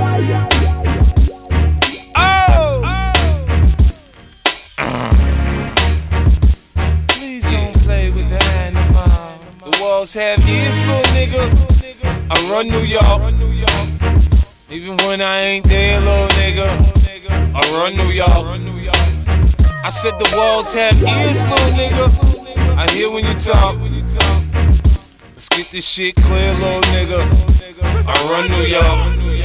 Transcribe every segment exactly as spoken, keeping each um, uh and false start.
Oh! Please don't play with the animal. The walls have ears, little nigga. I run New York. Even when I ain't there, little nigga. I run New York. I said the walls have ears, little nigga. I hear when you talk. Let's get this shit clear, little nigga. I run New York.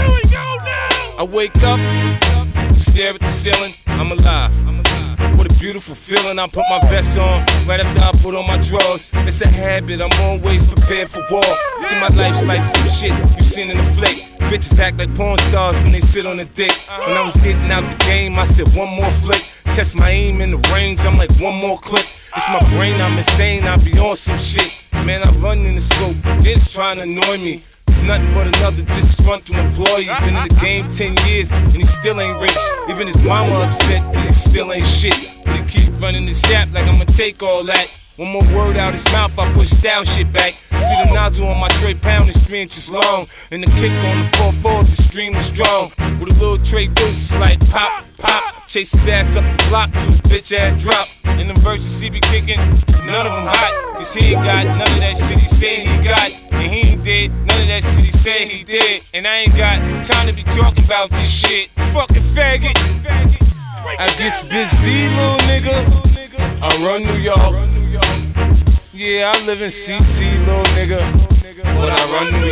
I wake up, stare at the ceiling, I'm alive. What a beautiful feeling, I put my vest on right after I put on my drawers. It's a habit, I'm always prepared for war. See, my life's like some shit you seen in the flick. Bitches act like porn stars when they sit on the dick. When I was getting out the game, I said one more flick. Test my aim in the range, I'm like one more clip. It's my brain, I'm insane, I be on some shit. Man, I run in the scope, they just trying to annoy me. It's nothing but another disgruntled employee. Been in the game ten years and he still ain't rich. Even his mama upset that he still ain't shit. But he keep running this yap like I'ma take all that. One more word out his mouth, I push down shit back. See the nozzle on my tray pound is three inches long. And the kick on the four fours is extremely strong. With a little tray deuce, it's like pop, pop. Chase his ass up the block to his bitch ass drop. In the verses he be kicking, none of them hot. Cause he ain't got none of that shit he said he got. And he ain't did none of that shit he said he did. And I ain't got time to be talking about this shit. Fucking faggot. I get busy, little nigga. I run New York. Yeah, I live in C T, little nigga. But I run New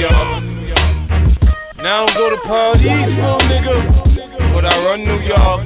York. Now I don't go to parties, little nigga. But I run New York.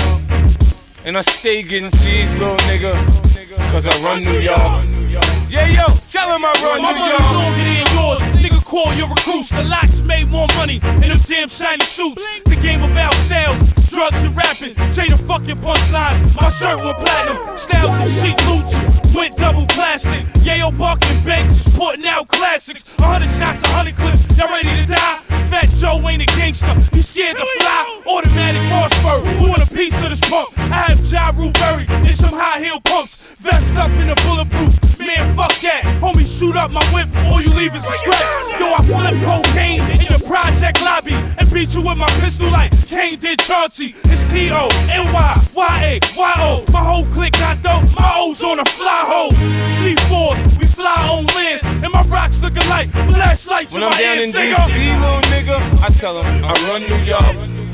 And I stay getting cheese, little nigga. Cause I run New York. Yeah, yo, tell him I run My New money's York. longer than yours. Nigga, call your recruits. The locks made more money in them damn shiny suits. The game about sales, drugs and rapping. Jada fucking punchlines. My shirt went platinum. Styles and chic loots went double plastic. Yayo Buck and Banks is putting out classics. A hundred shots, a hundred clips. Y'all ready to die? Fat Joe ain't a gangster. He scared to fly. Automatic Mossberg. Who want a piece of this pump? I have Ja Rule buried in some high heel pumps. Vest up in a bulletproof. Man, fuck that. Homie, shoot up my whip. All you leave is a scratch. Yo, I flip cocaine in your project lobby and beat you with my pistol like Kane did Chauncey. It's T O N Y Y A Y O. My whole clique got dope. My O's on a fly hole. C fours, we fly on lands. And my rocks looking like flashlights. When I'm down in D C, little nigga, I tell him I run New York.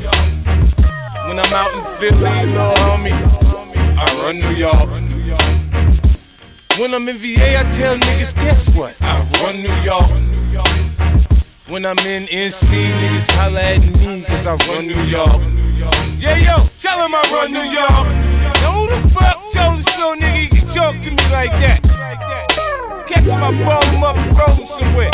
When I'm out in Philly, little homie, I run New York. When I'm in V A, I tell niggas, guess what? I run New York. When I'm in N C, niggas holla at me, cause I run New York. Yeah, yo, tell him I run New York. Now who the fuck told this little nigga he can talk to me like that? Catch him, I ball him up and roll him somewhere.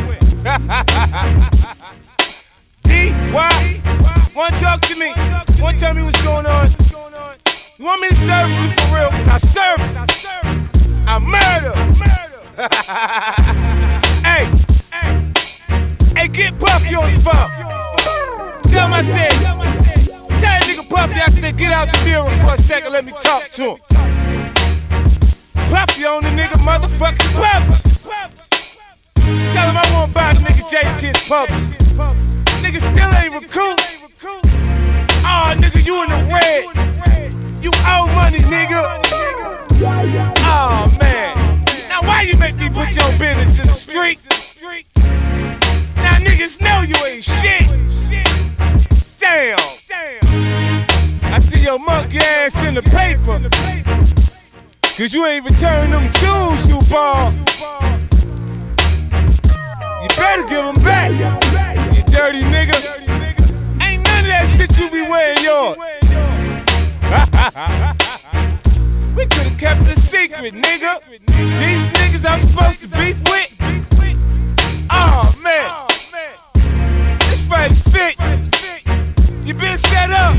D, why? Wanna talk to me? Wanna tell me what's going on? You want me to service you for real? Cause I service. I murder. Hey, hey, get Puffy on the phone. Tell him I said, tell that nigga Puffy I said get out the mirror for a second, let me talk to him. Puffy on the nigga motherfucking Puffy. Tell him I won't buy the nigga Jadakiss Publishing. Nigga still ain't recruit. Aw, oh, nigga, you in the red. You owe money, nigga. Oh man, now why you make me put your business in the street? Now niggas know you ain't shit. Damn, I see your monkey ass in the paper. Cause you ain't returned them jewels you bought. You better give them back, you dirty nigga. Ain't none of that shit you be wearing yours. We could've kept it a secret, nigga. These niggas I'm supposed to beef with. Oh man, this fight is fixed. You been set up.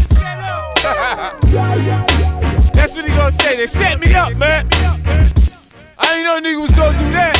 That's what he gonna say. They set me up, man. I didn't know nigga was gonna do that.